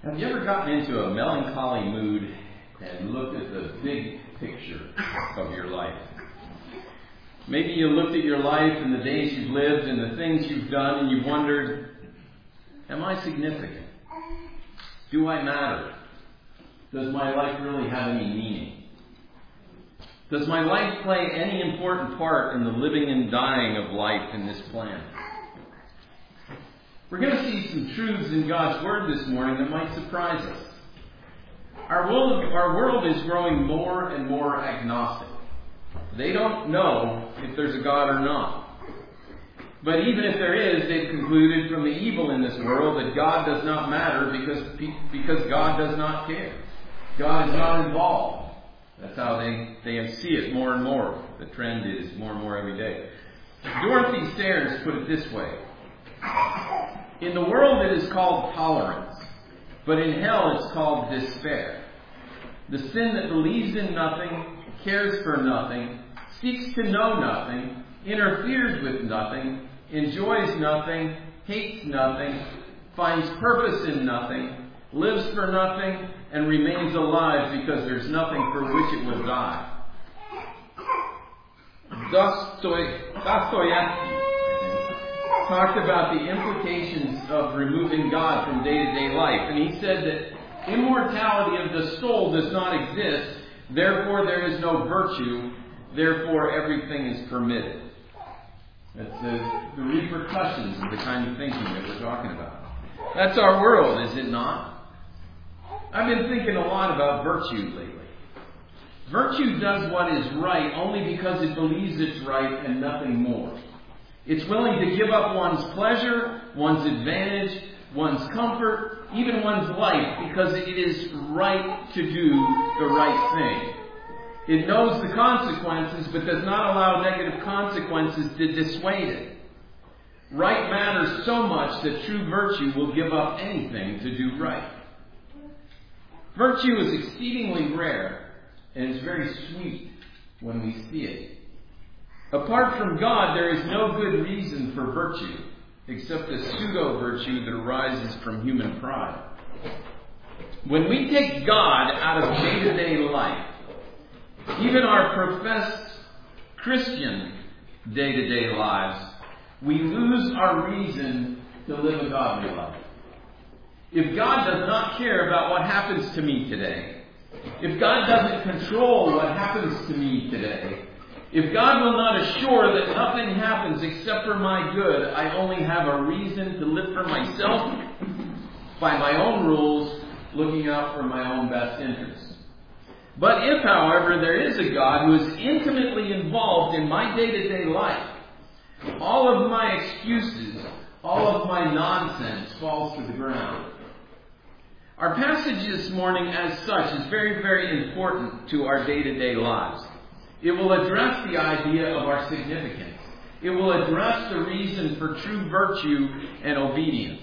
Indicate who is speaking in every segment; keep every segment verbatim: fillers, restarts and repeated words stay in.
Speaker 1: Have you ever gotten into a melancholy mood and looked at the big picture of your life? Maybe you looked at your life and the days you've lived and the things you've done and you've wondered, am I significant? Do I matter? Does my life really have any meaning? Does my life play any important part in the living and dying of life in this planet? We're going to see some truths in God's Word this morning that might surprise us. Our world, our world is growing more and more agnostic. They don't know if there's a God or not. But even if there is, they've concluded from the evil in this world that God does not matter because, because God does not care. God is not involved. That's how they, they see it more and more. The trend is more and more every day. Dorothy Sayers put it this way. In the world it is called tolerance, but in hell it's called despair. The sin that believes in nothing, cares for nothing, seeks to know nothing, interferes with nothing, enjoys nothing, hates nothing, finds purpose in nothing, lives for nothing, and remains alive because there's nothing for which it will die. Dostoevsky talked about the implications of removing God from day-to-day life. And he said that immortality of the soul does not exist, therefore there is no virtue, therefore everything is permitted. That's the, the repercussions of the kind of thinking that we're talking about. That's our world, is it not? I've been thinking a lot about virtue lately. Virtue does what is right only because it believes it's right and nothing more. It's willing to give up one's pleasure, one's advantage, one's comfort, even one's life, because it is right to do the right thing. It knows the consequences, but does not allow negative consequences to dissuade it. Right matters so much that true virtue will give up anything to do right. Virtue is exceedingly rare, and is very sweet when we see it. Apart from God, there is no good reason for virtue, except a pseudo-virtue that arises from human pride. When we take God out of day-to-day life, even our professed Christian day-to-day lives, we lose our reason to live a godly life. If God does not care about what happens to me today, if God doesn't control what happens to me today, if God will not assure that nothing happens except for my good, I only have a reason to live for myself by my own rules, looking out for my own best interests. But if, however, there is a God who is intimately involved in my day-to-day life, all of my excuses, all of my nonsense falls to the ground. Our passage this morning as such is very, very important to our day-to-day lives. It will address the idea of our significance. It will address the reason for true virtue and obedience.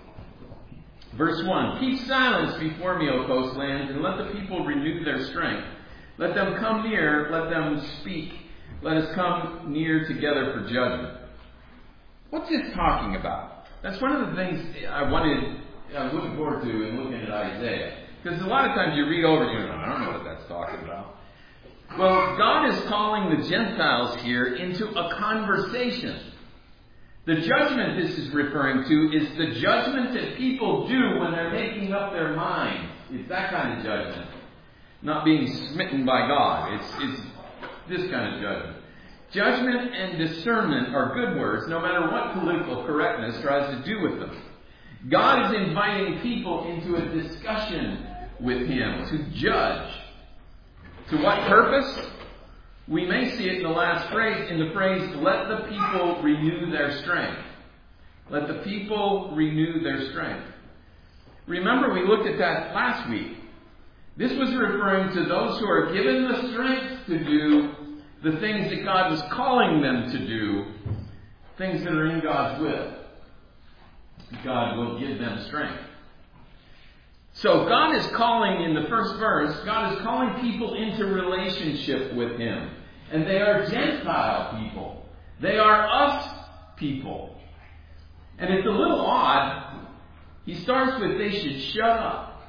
Speaker 1: Verse one, keep silence before me, O coastlands, and let the people renew their strength. Let them come near, let them speak. Let us come near together for judgment. What's this talking about? That's one of the things I wanted, I was looking forward to in looking at Isaiah. Because a lot of times you read over it and you go, I don't know what that's talking about. Well, God is calling the Gentiles here into a conversation. The judgment this is referring to is the judgment that people do when they're making up their minds. It's that kind of judgment. Not being smitten by God. It's, it's this kind of judgment. Judgment and discernment are good words, no matter what political correctness tries to do with them. God is inviting people into a discussion with Him to judge. To what purpose? We may see it in the last phrase, in the phrase, let the people renew their strength. Let the people renew their strength. Remember, we looked at that last week. This was referring to those who are given the strength to do the things that God was calling them to do, things that are in God's will. God will give them strength. So God is calling, in the first verse, God is calling people into relationship with Him. And they are Gentile people. They are us people. And it's a little odd. He starts with, they should shut up.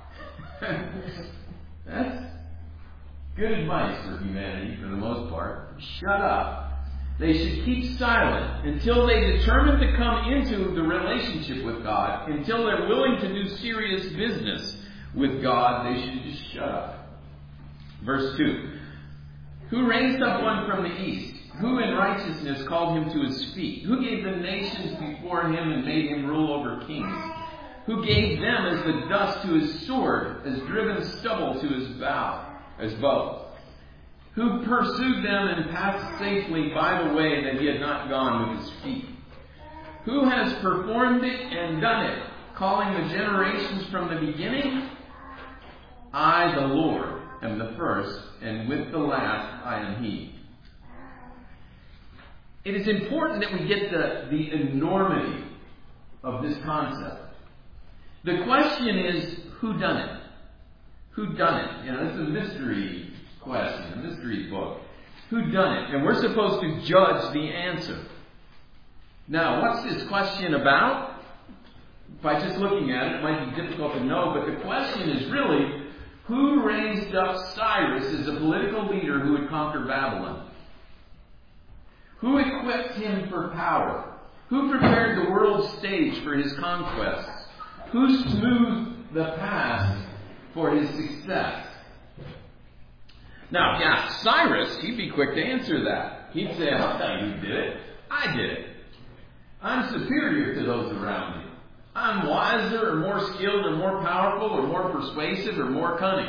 Speaker 1: That's good advice for humanity, for the most part. Shut up. They should keep silent until they determine to come into the relationship with God. Until they're willing to do serious business with God, they should just shut up. Verse two. Who raised up one from the east? Who in righteousness called him to his feet? Who gave the nations before him and made him rule over kings? Who gave them as the dust to his sword, as driven stubble to his bow, as bow? Who pursued them and passed safely by the way that he had not gone with his feet? Who has performed it and done it, calling the generations from the beginning? I, the Lord, am the first, and with the last I am he. It is important that we get the, the enormity of this concept. The question is, who done it? Who done it? You know, this is a mystery question, a mystery book. Who done it? And we're supposed to judge the answer. Now, what's this question about? By just looking at it, it might be difficult to know, but the question is really, who raised up Cyrus as a political leader who would conquer Babylon? Who equipped him for power? Who prepared the world stage for his conquests? Who smoothed the path for his success? Now, if you ask Cyrus, he'd be quick to answer that. He'd say, I'll tell you who did it. I did it. I'm superior to those around me. I'm wiser or more skilled or more powerful or more persuasive or more cunning.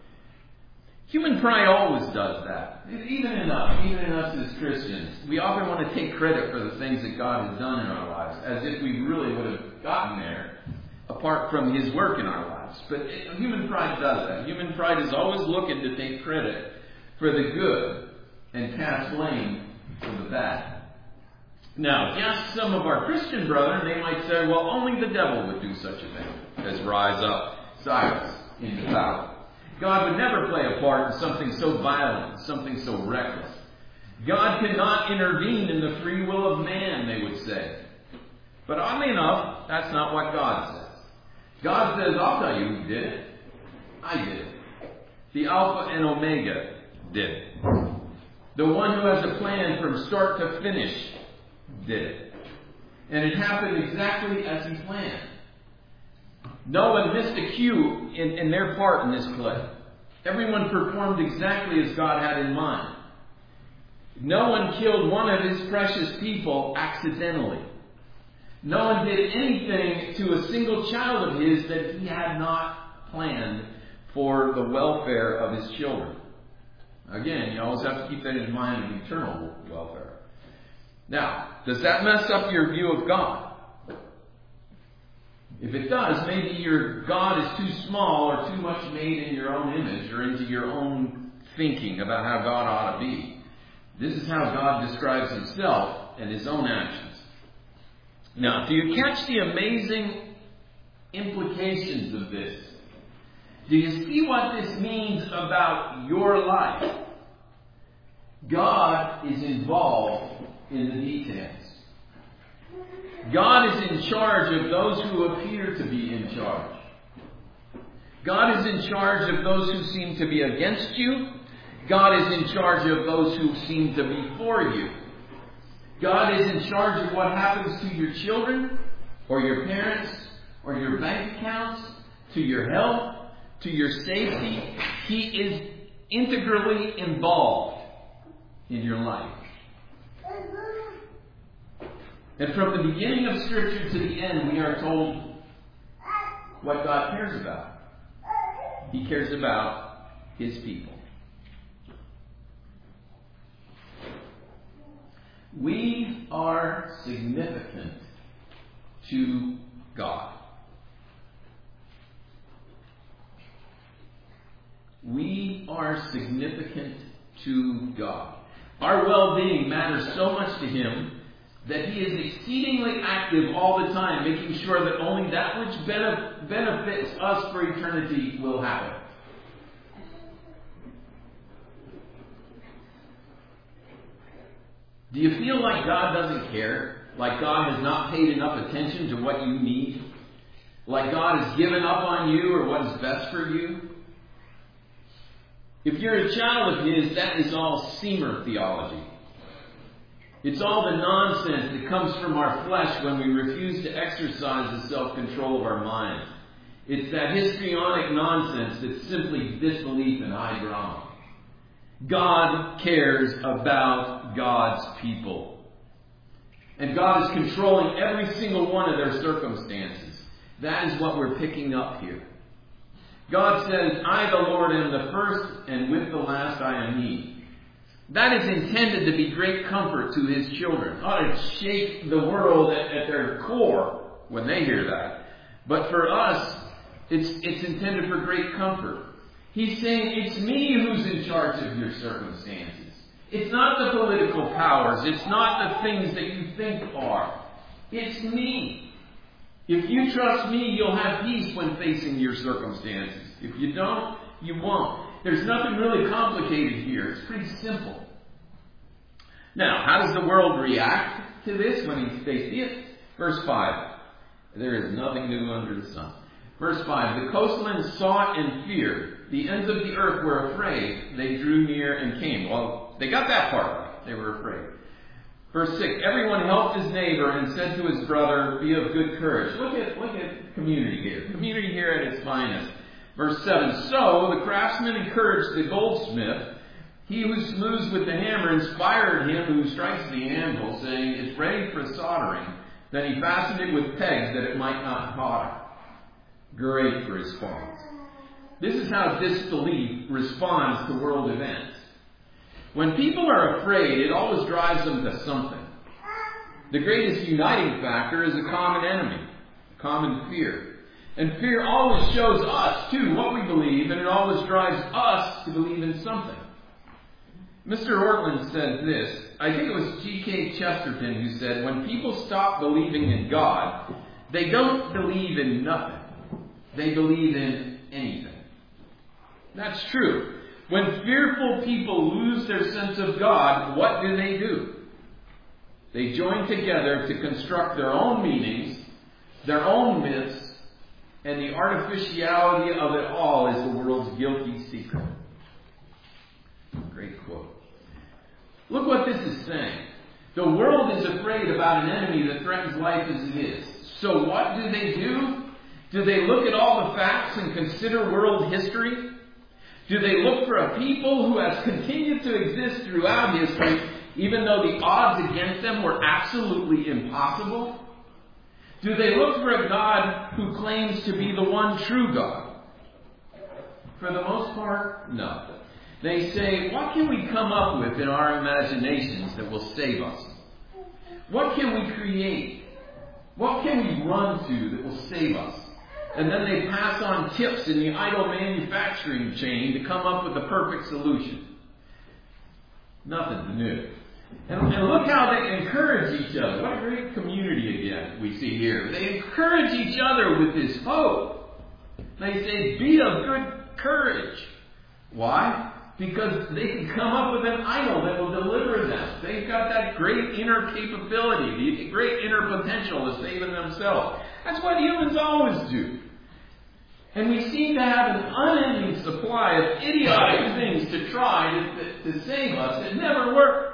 Speaker 1: Human pride always does that. Even in us, even in us as Christians, we often want to take credit for the things that God has done in our lives, as if we really would have gotten there apart from His work in our lives. But it, human pride does that. Human pride is always looking to take credit for the good and cast blame for the bad. Now, if you ask some of our Christian brethren, they might say, well, only the devil would do such a thing as rise up Cyrus into power. God would never play a part in something so violent, something so reckless. God cannot intervene in the free will of man, they would say. But oddly enough, that's not what God says. God says, I'll tell you who did it. I did it. The Alpha and Omega did it. The one who has a plan from start to finish did it. And it happened exactly as He planned. No one missed a cue in, in their part in this play. Everyone performed exactly as God had in mind. No one killed one of His precious people accidentally. No one did anything to a single child of His that He had not planned for the welfare of His children. Again, you always have to keep that in mind of eternal welfare. Now, does that mess up your view of God? If it does, maybe your God is too small or too much made in your own image or into your own thinking about how God ought to be. This is how God describes Himself and His own actions. Now, do you catch the amazing implications of this? Do you see what this means about your life? God is involved in the details. God is in charge of those who appear to be in charge. God is in charge of those who seem to be against you. God is in charge of those who seem to be for you. God is in charge of what happens to your children, or your parents, or your bank accounts, to your health, to your safety. He is integrally involved in your life. And from the beginning of Scripture to the end, we are told what God cares about. He cares about His people. We are significant to God. We are significant to God. Our well-being matters so much to Him that He is exceedingly active all the time, making sure that only that which benefits us for eternity will happen. Do you feel like God doesn't care? Like God has not paid enough attention to what you need? Like God has given up on you or what is best for you? If you're a child of His, that is all semer theology. It's all the nonsense that comes from our flesh when we refuse to exercise the self-control of our minds. It's that histrionic nonsense that's simply disbelief in high drama. God cares about God's people. And God is controlling every single one of their circumstances. That is what we're picking up here. God says, I, the Lord, am the first, and with the last I am He. That is intended to be great comfort to His children. It ought to shake the world at, at their core when they hear that. But for us, it's, it's intended for great comfort. He's saying, it's me who's in charge of your circumstances. It's not the political powers. It's not the things that you think are. It's me. If you trust me, you'll have peace when facing your circumstances. If you don't, you won't. There's nothing really complicated here. It's pretty simple. Now, how does the world react to this when they see it? Verse five. There is nothing new under the sun. Verse five. The coastlands sought and feared. The ends of the earth were afraid. They drew near and came. Well, they got that part right. They were afraid. Verse six. Everyone helped his neighbor and said to his brother, be of good courage. Look at, look at community here. Community here at its finest. Verse seven, so the craftsman encouraged the goldsmith. He who smooths with the hammer inspired him who strikes the anvil, saying, it's ready for soldering. Then he fastened it with pegs that it might not totter. Great response. This is how disbelief responds to world events. When people are afraid, it always drives them to something. The greatest uniting factor is a common enemy, common fear. And fear always shows us, too, what we believe, and it always drives us to believe in something. Mister Ortland said this. I think it was G K Chesterton who said, when people stop believing in God, they don't believe in nothing. They believe in anything. That's true. When fearful people lose their sense of God, what do they do? They join together to construct their own meanings, their own myths, and the artificiality of it all is the world's guilty secret. Great quote. Look what this is saying. The world is afraid about an enemy that threatens life as it is. So what do they do? Do they look at all the facts and consider world history? Do they look for a people who has continued to exist throughout history, even though the odds against them were absolutely impossible? Do they look for a God who claims to be the one true God? For the most part, no. They say, what can we come up with in our imaginations that will save us? What can we create? What can we run to that will save us? And then they pass on tips in the idle manufacturing chain to come up with the perfect solution. Nothing new. And, and look how they encourage each other. What a great community again we see here. They encourage each other with this hope. They say, be of good courage. Why? Because they can come up with an idol that will deliver them. They've got that great inner capability, the great inner potential to save themselves. That's what humans always do. And we seem to have an unending supply of idiotic things to try to, to save us that never work.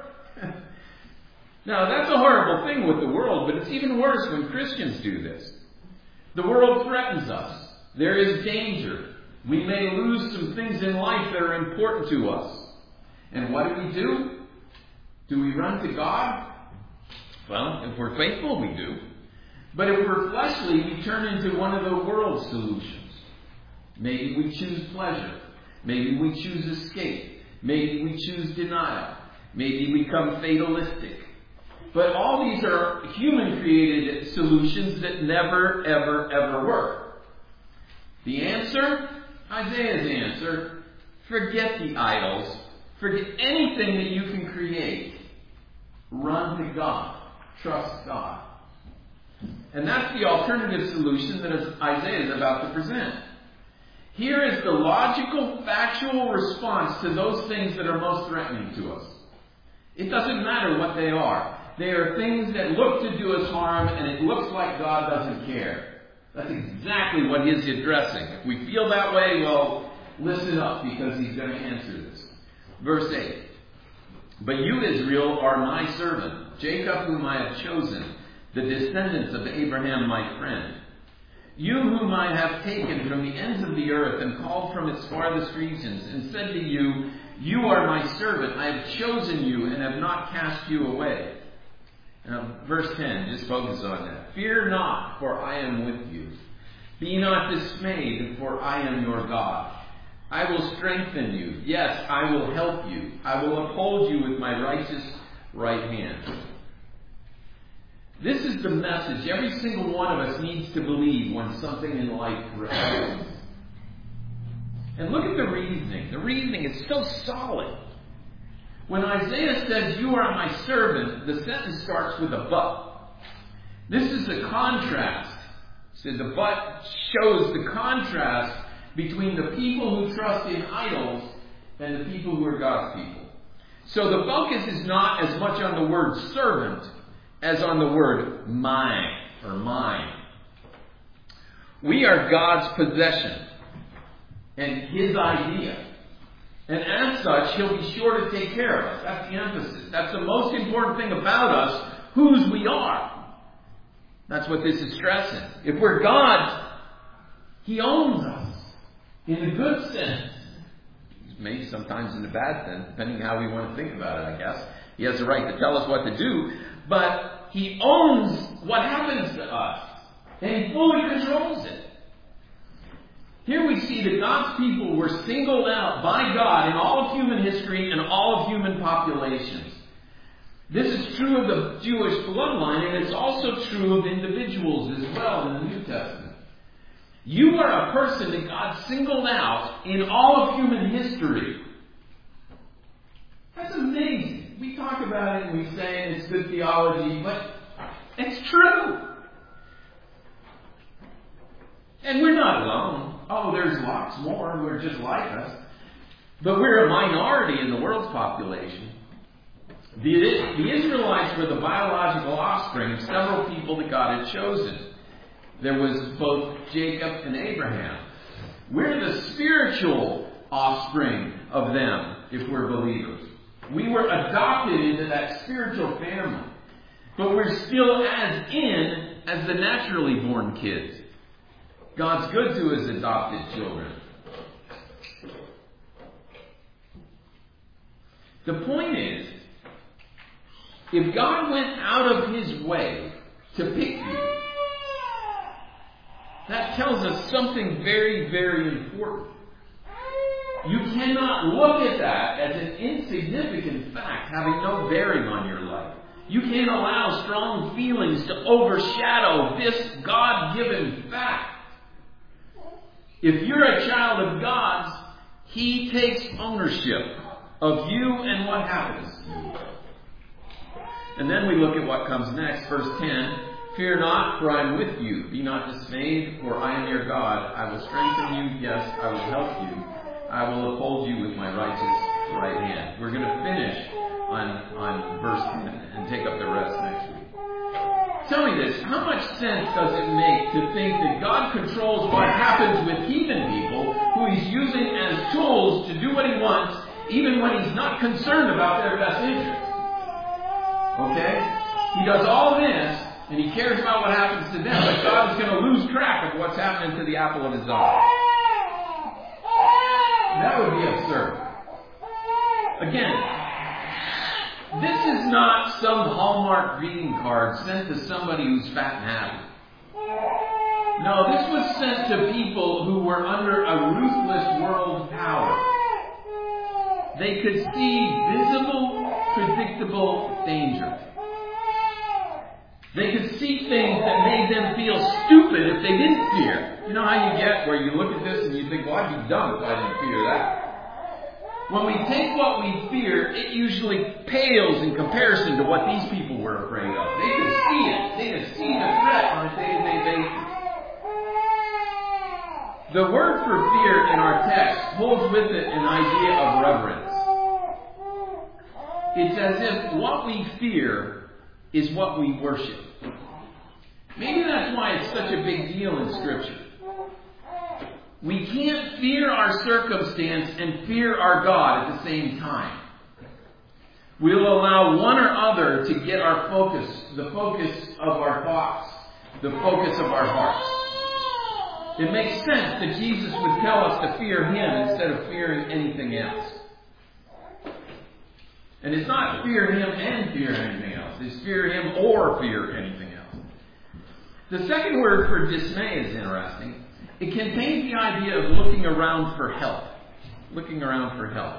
Speaker 1: Now, that's a horrible thing with the world, but it's even worse when Christians do this. The world threatens us. There is danger. We may lose some things in life that are important to us. And what do we do? Do we run to God? Well, if we're faithful, we do. But if we're fleshly, we turn into one of the world's solutions. Maybe we choose pleasure. Maybe we choose escape. Maybe we choose denial. Maybe we become fatalistic. But all these are human-created solutions that never, ever, ever work. The answer? Isaiah's answer. Forget the idols. Forget anything that you can create. Run to God. Trust God. And that's the alternative solution that Isaiah is about to present. Here is the logical, factual response to those things that are most threatening to us. It doesn't matter what they are. They are things that look to do us harm, and it looks like God doesn't care. That's exactly what he's addressing. If we feel that way, well, listen up, because he's going to answer this. Verse eight. But you, Israel, are my servant, Jacob whom I have chosen, the descendants of Abraham my friend. You whom I have taken from the ends of the earth and called from its farthest regions, and said to you, you are my servant, I have chosen you and have not cast you away. Now, verse ten, just focus on that. Fear not, for I am with you. Be not dismayed, for I am your God. I will strengthen you. Yes, I will help you. I will uphold you with my righteous right hand. This is the message every single one of us needs to believe when something in life happens. And look at the reasoning. The reasoning is so solid. When Isaiah says, you are my servant, the sentence starts with a but. This is a contrast. So the but shows the contrast between the people who trust in idols and the people who are God's people. So the focus is not as much on the word servant as on the word mine or mine. We are God's possession and His idea. And as such, He'll be sure to take care of us. That's the emphasis. That's the most important thing about us, whose we are. That's what this is stressing. If we're God's, He owns us in the good sense. Maybe sometimes in the bad sense, depending on how we want to think about it, I guess. He has the right to tell us what to do, but He owns what happens to us, and He fully controls it. Here we see that God's people were singled out by God in all of human history and all of human populations. This is true of the Jewish bloodline, and it's also true of individuals as well in the New Testament. You are a person that God singled out in all of human history. That's amazing. We talk about it and we say it's good theology, but it's true. And we're not alone. Oh, there's lots more who are just like us. But we're a minority in the world's population. The, the Israelites were the biological offspring of several people that God had chosen. There was both Jacob and Abraham. We're the spiritual offspring of them, if we're believers. We were adopted into that spiritual family. But we're still as in as the naturally born kids. God's good to His adopted children. The point is, if God went out of His way to pick you, that tells us something very, very important. You cannot look at that as an insignificant fact having no bearing on your life. You can't allow strong feelings to overshadow this God-given fact. If you're a child of God's, He takes ownership of you and what happens to you. And then we look at what comes next. Verse ten, fear not, for I am with you. Be not dismayed, for I am your God. I will strengthen you. Yes, I will help you. I will uphold you with my righteous right hand. We're going to finish on, on verse ten and take up the rest next week. Tell me this, how much sense does it make to think that God controls what happens with heathen people who He's using as tools to do what He wants, even when He's not concerned about their best interest? Okay? He does all this, and He cares about what happens to them, but God is going to lose track of what's happening to the apple of His eye. That would be absurd. Again, this is not some Hallmark greeting card sent to somebody who's fat and happy. No, this was sent to people who were under a ruthless world power. They could see visible, predictable danger. They could see things that made them feel stupid if they didn't fear. You know how you get where you look at this and you think, well, I'd be dumb if I didn't fear that. When we take what we fear, it usually pales in comparison to what these people were afraid of. They could see it. They could see the threat on a day-to-day basis. The word for fear in our text holds with it an idea of reverence. It's as if what we fear is what we worship. Maybe that's why it's such a big deal in Scripture. We can't fear our circumstance and fear our God at the same time. We'll allow one or other to get our focus, the focus of our thoughts, the focus of our hearts. It makes sense that Jesus would tell us to fear Him instead of fearing anything else. And it's not fear Him and fear anything else. It's fear Him or fear anything else. The second word for dismay is interesting. It contains the idea of looking around for help. Looking around for help.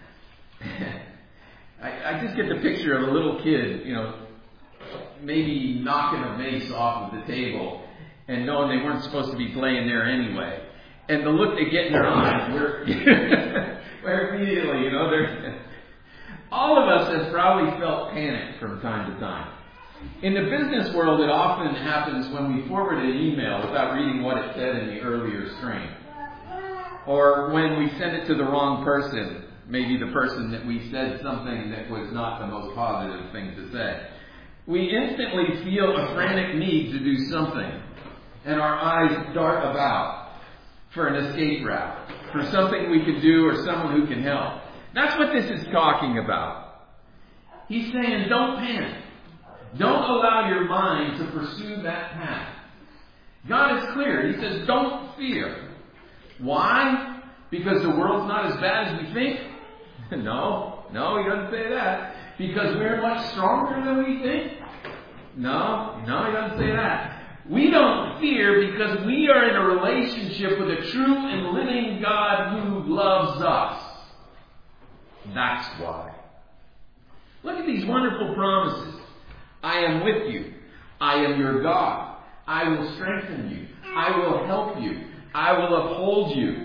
Speaker 1: I, I just get the picture of a little kid, you know, maybe knocking a vase off of the table and knowing they weren't supposed to be playing there anyway. And the look they get in their eyes, where, where immediately, you know, they're... All of us have probably felt panic from time to time. In the business world, it often happens when we forward an email without reading what it said in the earlier string. Or when we send it to the wrong person, maybe the person that we said something that was not the most positive thing to say. We instantly feel a frantic need to do something, and our eyes dart about for an escape route, for something we could do or someone who can help. That's what this is talking about. He's saying, don't panic. Don't allow your mind to pursue that path. God is clear. He says, don't fear. Why? Because the world's not as bad as we think? No. No, he doesn't say that. Because we're much stronger than we think? No. No, he doesn't say that. We don't fear because we are in a relationship with a true and living God who loves us. That's why. Look at these wonderful promises. I am with you. I am your God. I will strengthen you. I will help you. I will uphold you.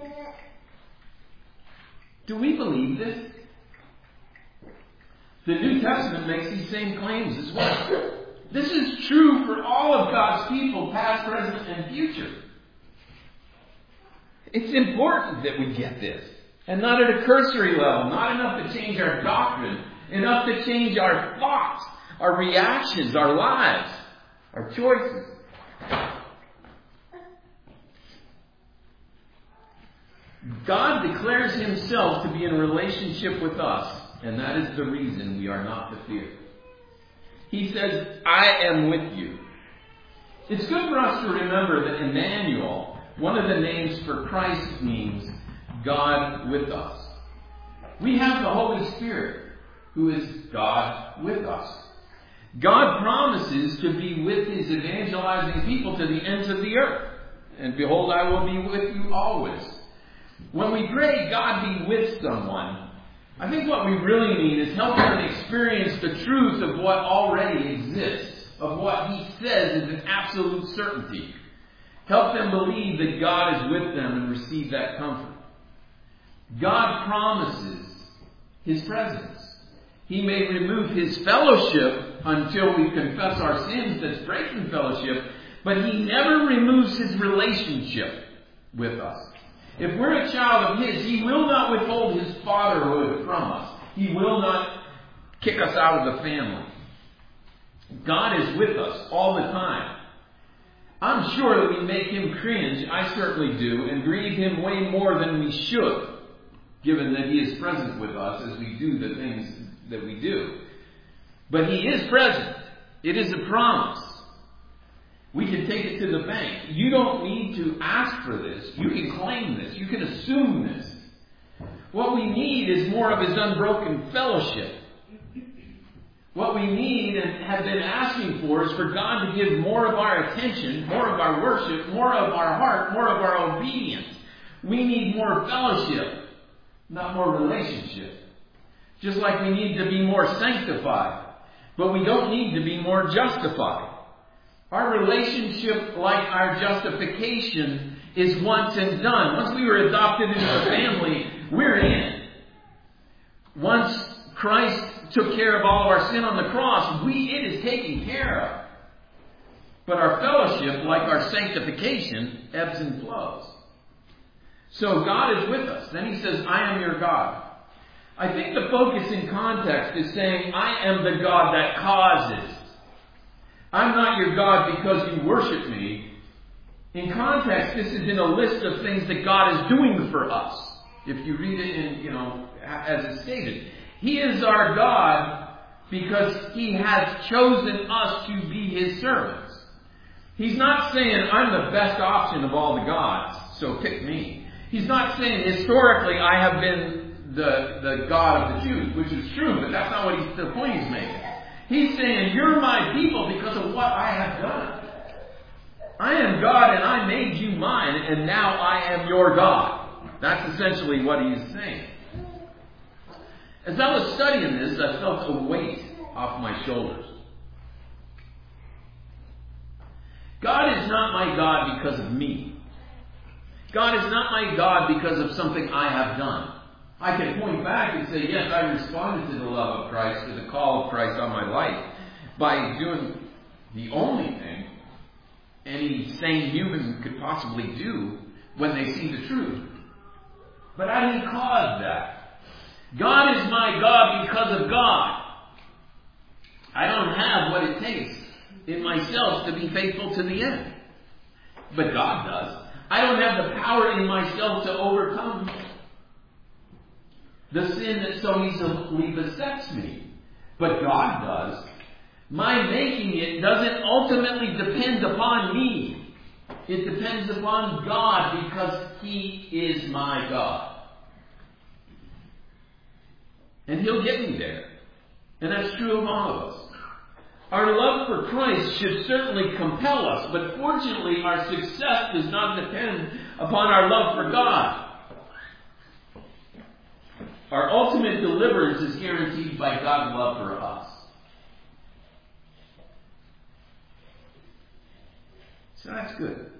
Speaker 1: Do we believe this? The New Testament makes these same claims as well. This is true for all of God's people, past, present, and future. It's important that we get this. And not at a cursory level, not enough to change our doctrine, enough to change our thoughts, our reactions, our lives, our choices. God declares Himself to be in relationship with us, and that is the reason we are not to fear. He says, I am with you. It's good for us to remember that Emmanuel, one of the names for Christ, means God with us. We have the Holy Spirit, who is God with us. God promises to be with His evangelizing people to the ends of the earth. And behold, I will be with you always. When we pray, God be with someone, I think what we really mean is help them experience the truth of what already exists, of what He says is an absolute certainty. Help them believe that God is with them and receive that comfort. God promises His presence. He may remove His fellowship until we confess our sins that's breaking fellowship, but He never removes His relationship with us. If we're a child of His, He will not withhold His fatherhood from us. He will not kick us out of the family. God is with us all the time. I'm sure that we make Him cringe, I certainly do, and grieve Him way more than we should, given that He is present with us as we do the things that we do. But He is present. It is a promise. We can take it to the bank. You don't need to ask for this. You can claim this. You can assume this. What we need is more of His unbroken fellowship. What we need and have been asking for is for God to give more of our attention, more of our worship, more of our heart, more of our obedience. We need more fellowship, not more relationship. Just like we need to be more sanctified, but we don't need to be more justified. Our relationship, like our justification, is once and done. Once we were adopted into the family, we're in. Once Christ took care of all of our sin on the cross, we it is taken care of. But our fellowship, like our sanctification, ebbs and flows. So God is with us. Then He says, I am your God. I think the focus in context is saying, I am the God that causes. I'm not your God because you worship me. In context, this is in a list of things that God is doing for us. If you read it in, you know, as it's stated. He is our God because He has chosen us to be His servants. He's not saying, I'm the best option of all the gods, so pick me. He's not saying, historically, I have been the, the God of the Jews, which is true, but that's not what he's, the point he's making. He's saying, you're my people because of what I have done. I am God and I made you mine, and now I am your God. That's essentially what he's saying. As I was studying this, I felt a weight off my shoulders. God is not my God because of me. God is not my God because of something I have done. I can point back and say, yes, I responded to the love of Christ, to the call of Christ on my life, by doing the only thing any sane human could possibly do when they see the truth. But I didn't cause that. God is my God because of God. I don't have what it takes in myself to be faithful to the end. But God does. I don't have the power in myself to overcome the sin that so easily besets me. But God does. My making it doesn't ultimately depend upon me. It depends upon God because He is my God. And He'll get me there. And that's true of all of us. Our love for Christ should certainly compel us, but fortunately our success does not depend upon our love for God. Our ultimate deliverance is guaranteed by God's love for us. So that's good.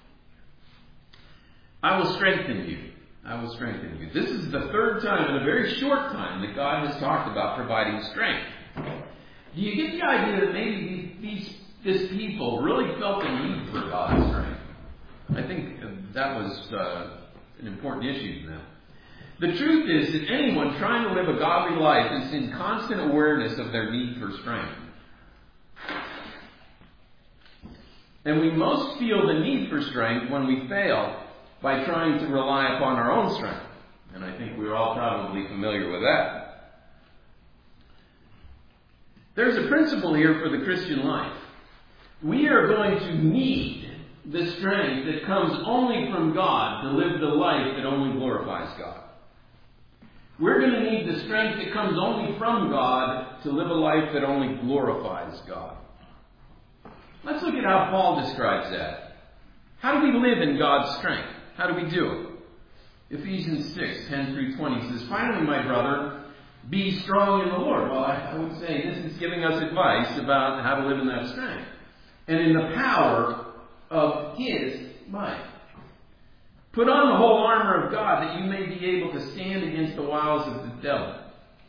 Speaker 1: I will strengthen you. I will strengthen you. This is the third time in a very short time that God has talked about providing strength. Do you get the idea that maybe these, this people really felt the need for God's strength? I think that was uh, an important issue to them. The truth is that anyone trying to live a godly life is in constant awareness of their need for strength. And we most feel the need for strength when we fail by trying to rely upon our own strength. And I think we're all probably familiar with that. There's a principle here for the Christian life. We are going to need the strength that comes only from God to live the life that only glorifies God. We're going to need the strength that comes only from God to live a life that only glorifies God. Let's look at how Paul describes that. How do we live in God's strength? How do we do it? Ephesians six, ten through twenty says, finally, my brother, be strong in the Lord. Well, I, I would say this is giving us advice about how to live in that strength. And in the power of His might. Put on the whole armor of God that you may be able to stand against the wiles of the devil.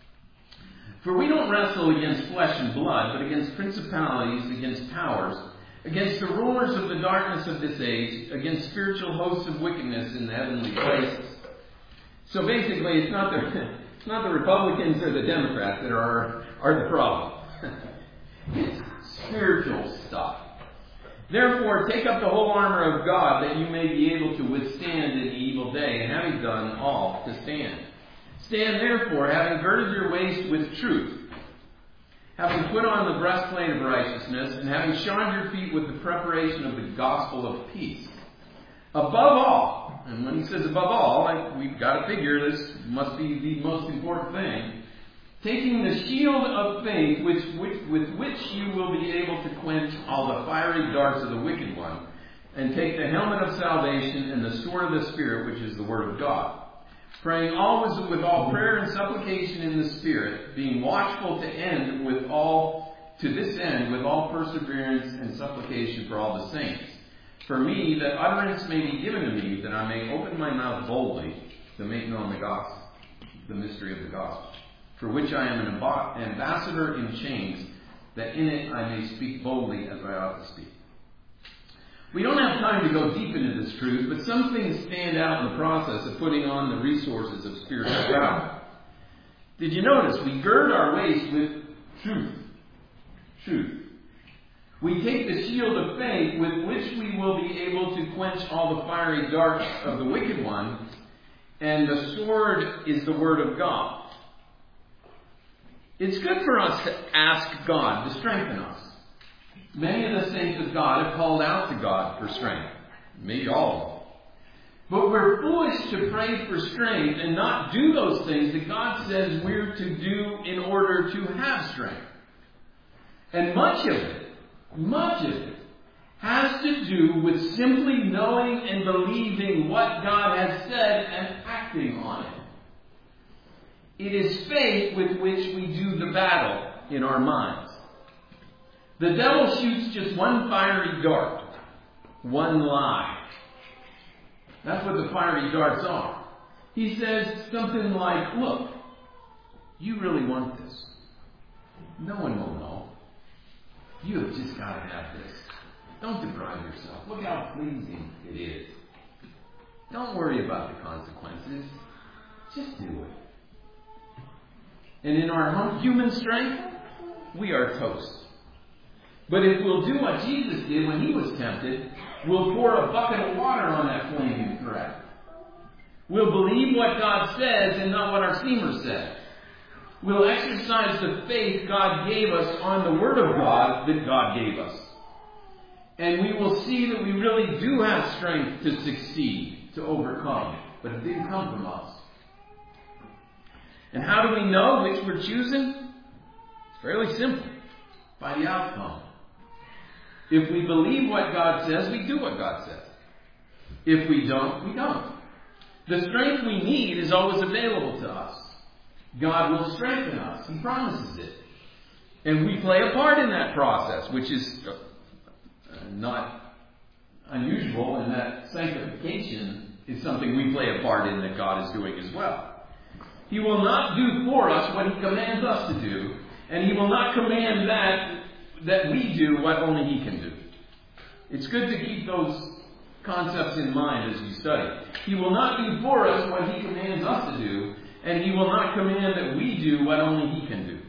Speaker 1: For we don't wrestle against flesh and blood, but against principalities, against powers, against the rulers of the darkness of this age, against spiritual hosts of wickedness in the heavenly places. So basically, it's not the, it's not the Republicans or the Democrats that are, are the problem. It's spiritual stuff. Therefore, take up the whole armor of God that you may be able to withstand in the evil day, and having done all, to stand. Stand therefore, having girded your waist with truth, having put on the breastplate of righteousness, and having shod your feet with the preparation of the gospel of peace. Above all, and when he says above all, like, we've got to figure this must be the most important thing, taking the shield of faith which, which, with which you will be able to quench all the fiery darts of the wicked one, and take the helmet of salvation and the sword of the Spirit, which is the word of God. Praying always with all prayer and supplication in the Spirit, being watchful to end with all, to this end with all perseverance and supplication for all the saints. For me, that utterance may be given to me, that I may open my mouth boldly to make known the gospel, the mystery of the gospel, for which I am an ambassador in chains, that in it I may speak boldly as I ought to speak. We don't have time to go deep into this truth, but some things stand out in the process of putting on the resources of spiritual power. Did you notice? We gird our waist with truth. Truth. We take the shield of faith with which we will be able to quench all the fiery darts of the wicked one, and the sword is the word of God. It's good for us to ask God to strengthen us. Many of the saints of God have called out to God for strength. Maybe all of them. But we're foolish to pray for strength and not do those things that God says we're to do in order to have strength. And much of it, much of it, has to do with simply knowing and believing what God has said and acting on it. It is faith with which we do the battle in our minds. The devil shoots just one fiery dart, one lie. That's what the fiery darts are. He says something like, look, you really want this. No one will know. You have just got to have this. Don't deprive yourself. Look how pleasing it is. Don't worry about the consequences. Just do it. And in our human strength, we are toast. But if we'll do what Jesus did when he was tempted, we'll pour a bucket of water on that flaming thread. We'll believe what God says and not what our steamer says. We'll exercise the faith God gave us on the Word of God that God gave us. And we will see that we really do have strength to succeed, to overcome. But it didn't come from us. And how do we know which we're choosing? It's fairly simple. By the outcome. If we believe what God says, we do what God says. If we don't, we don't. The strength we need is always available to us. God will strengthen us. He promises it. And we play a part in that process, which is not unusual, and that sanctification is something we play a part in that God is doing as well. He will not do for us what He commands us to do, and He will not command that that we do what only He can do. It's good to keep those concepts in mind as we study. He will not do for us what He commands us to do, and He will not command that we do what only He can do.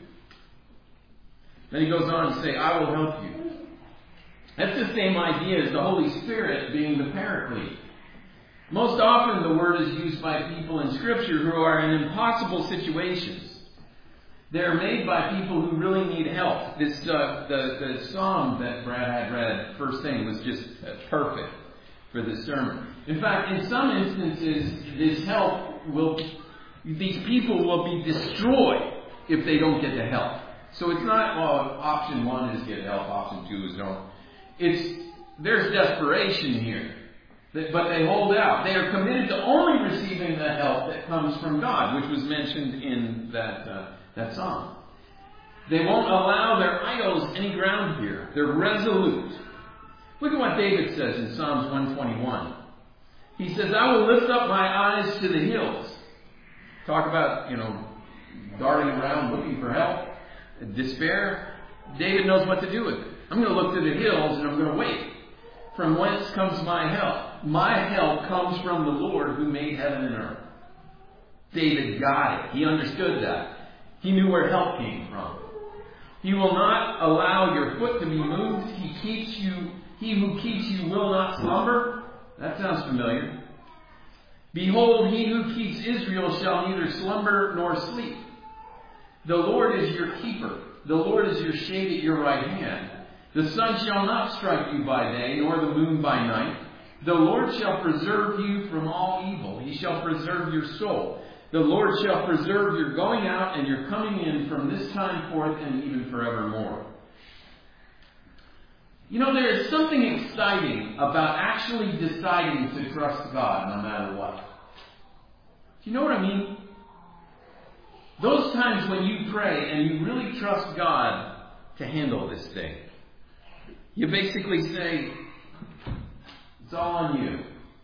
Speaker 1: Then He goes on to say, I will help you. That's the same idea as the Holy Spirit being the Paraclete. Most often the word is used by people in Scripture who are in impossible situations. They're made by people who really need help. This uh, the, the psalm that Brad had read first thing was just perfect for this sermon. In fact, in some instances, this help will, these people will be destroyed if they don't get the help. So it's not, well, option one is get help, option two is don't. It's, there's desperation here. But they hold out. They are committed to only receiving the help that comes from God, which was mentioned in that uh, that psalm. They won't allow their idols any ground here. They're resolute. Look at what David says in Psalms one twenty-one. He says, I will lift up my eyes to the hills. Talk about, you know, darting around looking for help. Despair. David knows what to do with it. I'm going to look to the hills and I'm going to wait. From whence comes my help? My help comes from the Lord who made heaven and earth. David got it. He understood that. He knew where help came from. He will not allow your foot to be moved. He keeps you. He who keeps you will not slumber. That sounds familiar. Behold, he who keeps Israel shall neither slumber nor sleep. The Lord is your keeper. The Lord is your shade at your right hand. The sun shall not strike you by day, nor the moon by night. The Lord shall preserve you from all evil. He shall preserve your soul. The Lord shall preserve your going out and your coming in from this time forth and even forevermore. You know, there is something exciting about actually deciding to trust God no matter what. Do you know what I mean? Those times when you pray and you really trust God to handle this thing. You basically say, it's all on you.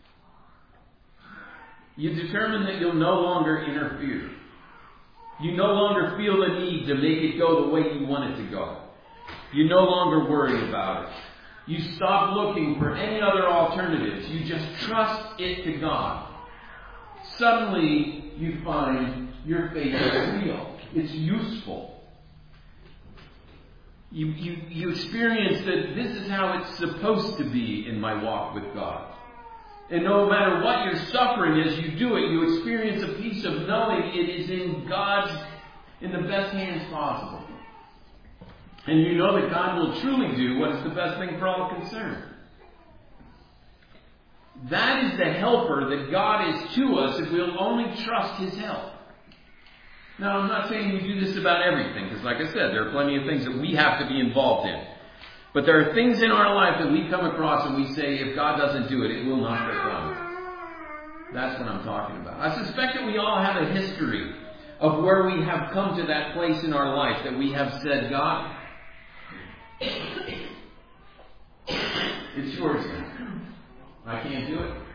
Speaker 1: You determine that you'll no longer interfere. You no longer feel the need to make it go the way you want it to go. You no longer worry about it. You stop looking for any other alternatives. You just trust it to God. Suddenly, you find your faith is real. It's useful. You, you, you experience that this is how it's supposed to be in my walk with God. And no matter what you're suffering as you do it, you experience a peace of knowing it is in God's, in the best hands possible. And you know that God will truly do what is the best thing for all concerned. That is the helper that God is to us if we'll only trust His help. Now, I'm not saying we do this about everything, because like I said, there are plenty of things that we have to be involved in. But there are things in our life that we come across and we say, if God doesn't do it, it will not get done. That's what I'm talking about. I suspect that we all have a history of where we have come to that place in our life that we have said, God, it's yours now. I can't do it.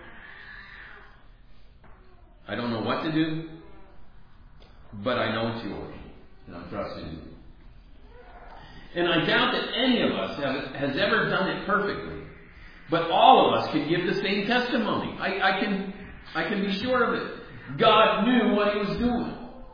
Speaker 1: I don't know what to do, but I know it's yours, and I'm trusting you. And I doubt that any of us have, has ever done it perfectly, but all of us can give the same testimony. I, I can, I can be sure of it. God knew what He was doing,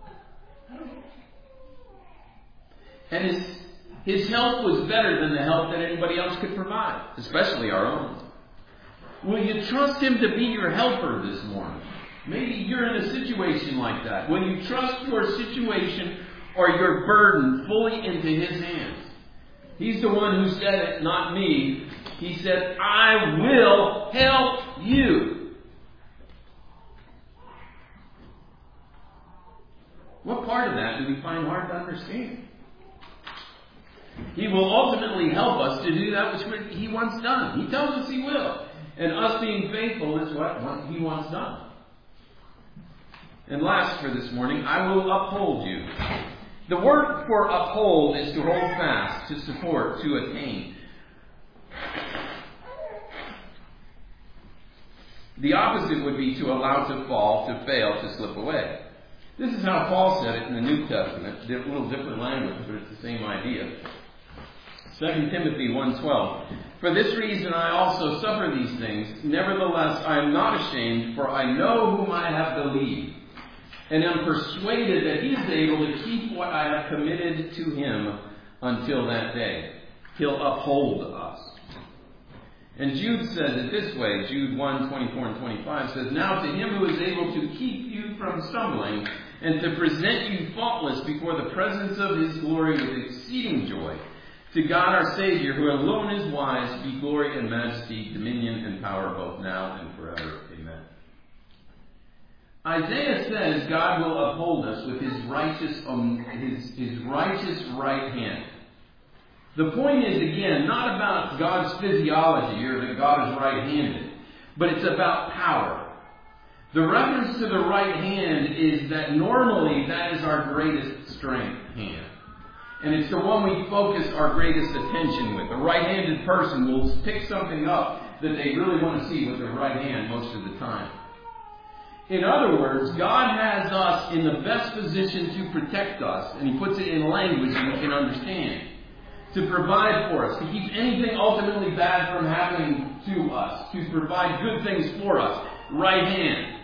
Speaker 1: and His His help was better than the help that anybody else could provide, especially our own. Will you trust Him to be your helper this morning? Maybe you're in a situation like that. Will you trust your situation or your burden fully into His hands? He's the one who said it, not me. He said, I will help you. What part of that do we find hard to understand? He will ultimately help us to do that which He wants done. He tells us He will. And us being faithful is what He wants done. And last for this morning, I will uphold you. The word for uphold is to hold fast, to support, to attain. The opposite would be to allow to fall, to fail, to slip away. This is how Paul said it in the New Testament. A little different language, but it's the same idea. Second Timothy one twelve. For this reason I also suffer these things. Nevertheless, I am not ashamed, for I know whom I have believed, and am persuaded that He is able to keep what I have committed to Him until that day. He'll uphold us. And Jude says it this way. Jude one twenty-four and twenty-five says, Now to Him who is able to keep you from stumbling, and to present you faultless before the presence of His glory with exceeding joy, to God our Savior, who alone is wise, be glory and majesty, dominion and power, both now and forever. Amen. Isaiah says God will uphold us with His righteous, um, his, his righteous right hand. The point is, again, not about God's physiology or that God is right-handed, but it's about power. The reference to the right hand is that normally that is our greatest strength hand. And it's the one we focus our greatest attention with. A right-handed person will pick something up that they really want to see with their right hand most of the time. In other words, God has us in the best position to protect us, and He puts it in language that we can understand, to provide for us, to keep anything ultimately bad from happening to us, to provide good things for us. Right hand.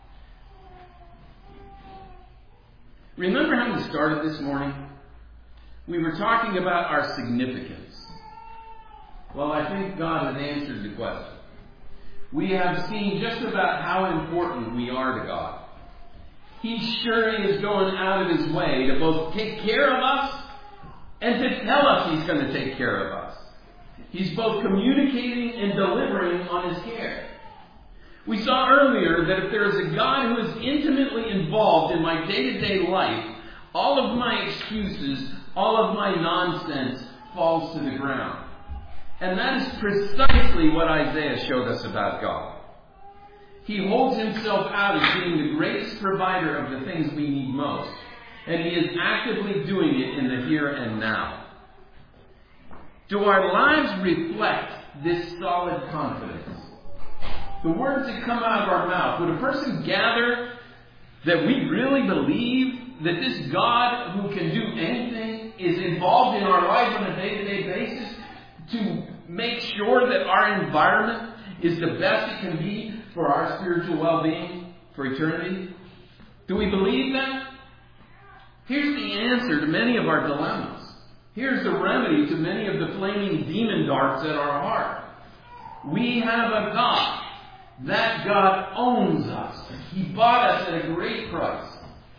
Speaker 1: Remember how we started this morning? We were talking about our significance. Well, I think God has answered the question. We have seen just about how important we are to God. He surely is going out of His way to both take care of us and to tell us He's going to take care of us. He's both communicating and delivering on His care. We saw earlier that if there is a God who is intimately involved in my day-to-day life, all of my excuses, all of my nonsense falls to the ground. And that is precisely what Isaiah showed us about God. He holds Himself out as being the greatest provider of the things we need most. And He is actively doing it in the here and now. Do our lives reflect this solid confidence? The words that come out of our mouth, would a person gather that we really believe that this God who can do anything is involved in our lives on a day-to-day basis to make sure that our environment is the best it can be for our spiritual well-being for eternity? Do we believe that? Here's the answer to many of our dilemmas. Here's the remedy to many of the flaming demon darts at our heart. We have a God. That God owns us. He bought us at a great price.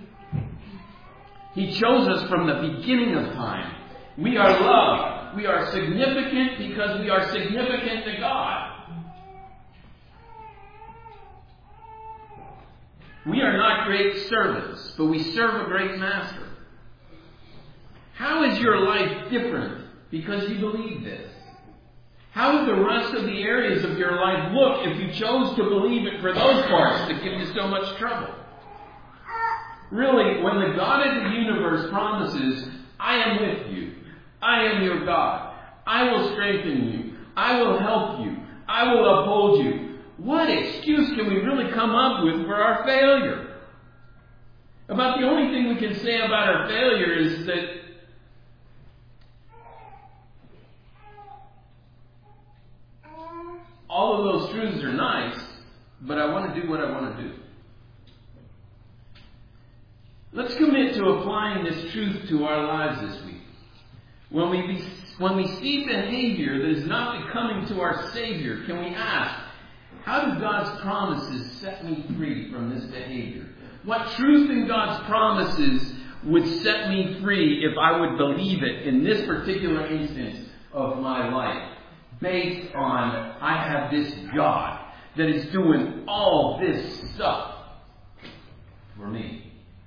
Speaker 1: He chose us from the beginning of time. We are loved. We are significant because we are significant to God. We are not great servants, but we serve a great master. How is your life different because you believe this? How would the rest of the areas of your life look if you chose to believe it for those parts that give you so much trouble? Really, when the God of the universe promises, I am with you, I am your God, I will strengthen you, I will help you, I will uphold you, what excuse can we really come up with for our failure? About the only thing we can say about our failure is that all of those truths are nice, but I want to do what I want to do. Let's commit to applying this truth to our lives this week. When we, be, when we see behavior that is not becoming to our Savior, can we ask, how do God's promises set me free from this behavior? What truth in God's promises would set me free if I would believe it in this particular instance of my life? Based on, I have this God that is doing all this stuff for me.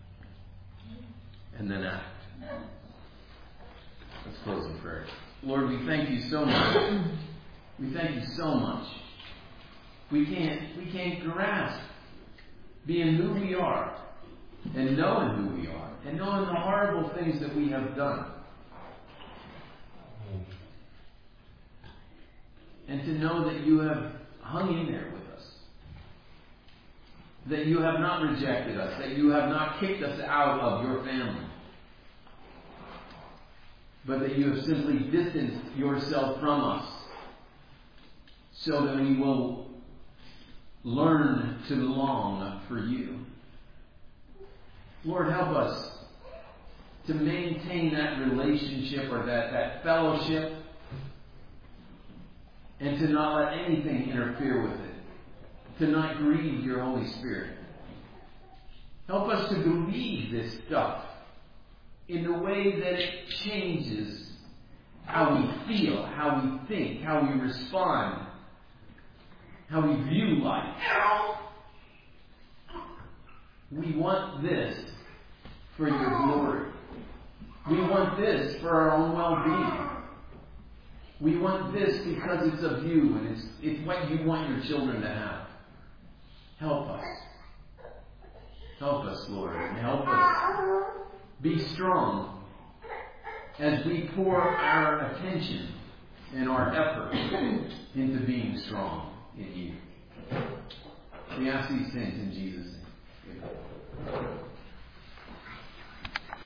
Speaker 1: And then act. Let's close in prayer. Lord, we thank you so much. We thank you so much. We can't, we can't grasp being who we are and knowing who we are and knowing the horrible things that we have done. And to know that you have hung in there with us. That you have not rejected us. That you have not kicked us out of your family. But that you have simply distanced yourself from us. So that we will learn to long for you. Lord, help us to maintain that relationship or that, that fellowship. And to not let anything interfere with it. To not grieve your Holy Spirit. Help us to believe this stuff in the way that it changes how we feel, how we think, how we respond, how we view life. We want this for your glory. We want this for our own well-being. We want this because it's of you and it's, it's what you want your children to have. Help us. Help us, Lord, and help us be strong as we pour our attention and our effort into being strong in you. We ask these things in Jesus' name. Amen.